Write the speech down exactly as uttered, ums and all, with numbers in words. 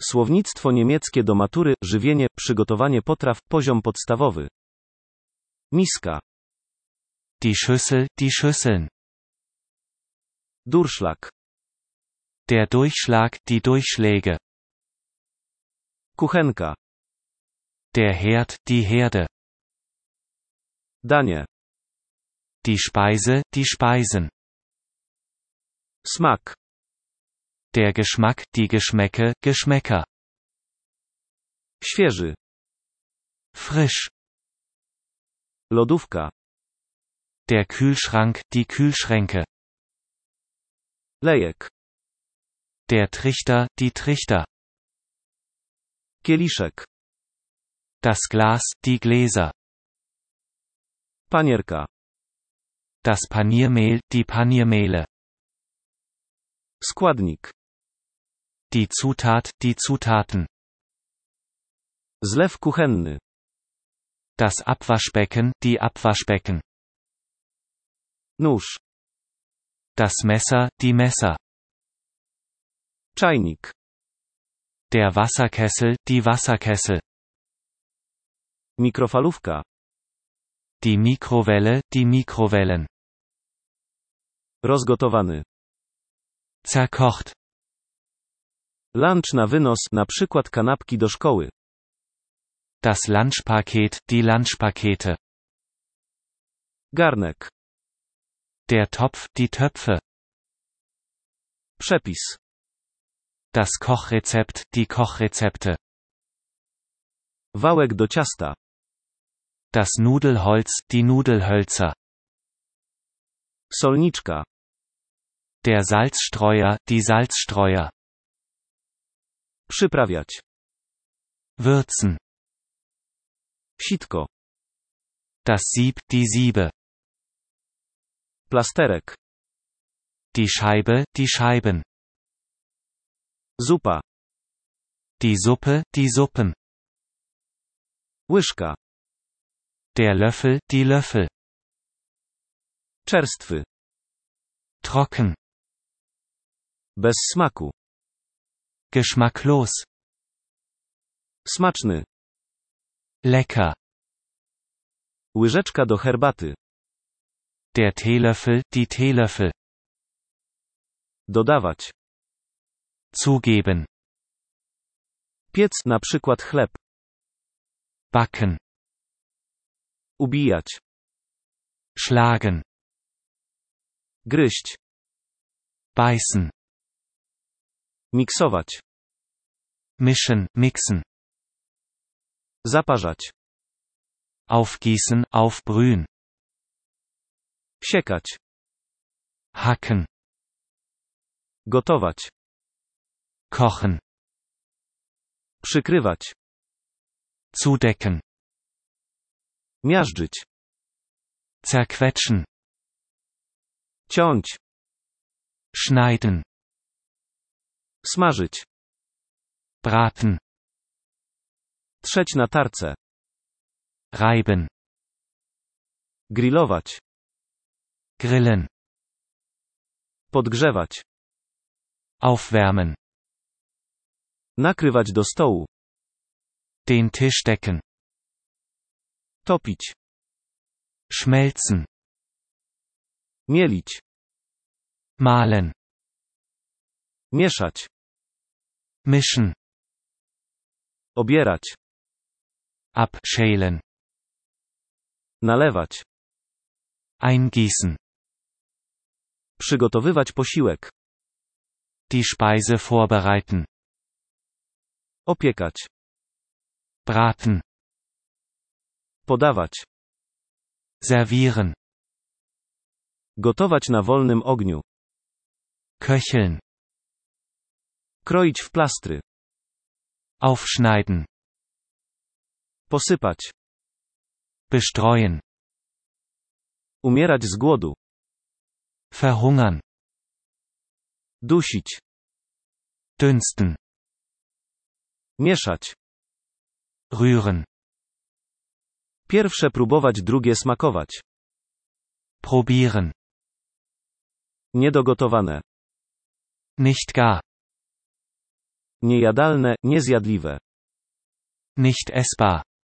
Słownictwo niemieckie do matury, żywienie, przygotowanie potraw, poziom podstawowy. Miska. Die Schüssel, die Schüsseln. Durchschlag. Der Durchschlag, die Durchschläge. Kuchenka. Der Herd, die Herde. Danie. Die Speise, die Speisen. Smak. Der Geschmack, die Geschmäcke, Geschmäcker. Świeży. Frisch. Lodówka. Der Kühlschrank, die Kühlschränke. Lejek. Der Trichter, die Trichter. Kieliszek. Das Glas, die Gläser. Panierka. Das Paniermehl, die Paniermehle. Składnik. Die Zutat, die Zutaten. Zlew kuchenny. Das Abwaschbecken, die Abwaschbecken. Nóż. Das Messer, die Messer. Czajnik. Der Wasserkessel, die Wasserkessel. Mikrofalówka. Die Mikrowelle, die Mikrowellen. Rozgotowany. Zerkocht. Lunch na wynos, na przykład kanapki do szkoły. Das Lunchpaket, die Lunchpakete. Garnek. Der Topf, die Töpfe. Przepis. Das Kochrezept, die Kochrezepte. Wałek do ciasta. Das Nudelholz, die Nudelhölzer. Solniczka. Der Salzstreuer, die Salzstreuer. Przyprawiać. Würzen. Sitko. Das Sieb, die Siebe. Plasterek. Die Scheibe, die Scheiben. Zupa. Die Suppe, die Suppen. Łyżka. Der Löffel, die Löffel. Czerstwy. Trocken. Bez smaku. Geschmacklos. Smaczny. Lecker. Łyżeczka do herbaty. Der Teelöffel, die Teelöffel. Dodawać. Zugeben. Piec, na przykład chleb. Backen. Ubijać. Schlagen. Gryźć. Beißen. Miksować. Mischen, mixen. Zaparzać. Aufgießen, aufbrühen. Siekać. Hacken. Gotować. Kochen. Przykrywać. Zudecken. Miażdżyć. Zerquetschen. Ciąć. Schneiden. Smażyć. Braten. Trzeć na tarce. Reiben. Grillować. Grillen. Podgrzewać. Aufwärmen. Nakrywać do stołu. Den Tisch decken. Topić. Schmelzen. Mielić. Mahlen. Mieszać. Mischen. Obierać. Abschälen. Nalewać. Eingießen. Przygotowywać posiłek. Die Speise vorbereiten. Opiekać. Braten. Podawać. Servieren. Gotować na wolnym ogniu. Köcheln. Kroić w plastry. Aufschneiden. Posypać. Bestreuen. Umierać z głodu. Verhungern. Dusić. Dünsten. Mieszać. Rühren. Pierwsze próbować, drugie smakować. Probieren. Niedogotowane. Nicht gar. Niejadalne, niezjadliwe. Nicht essbar.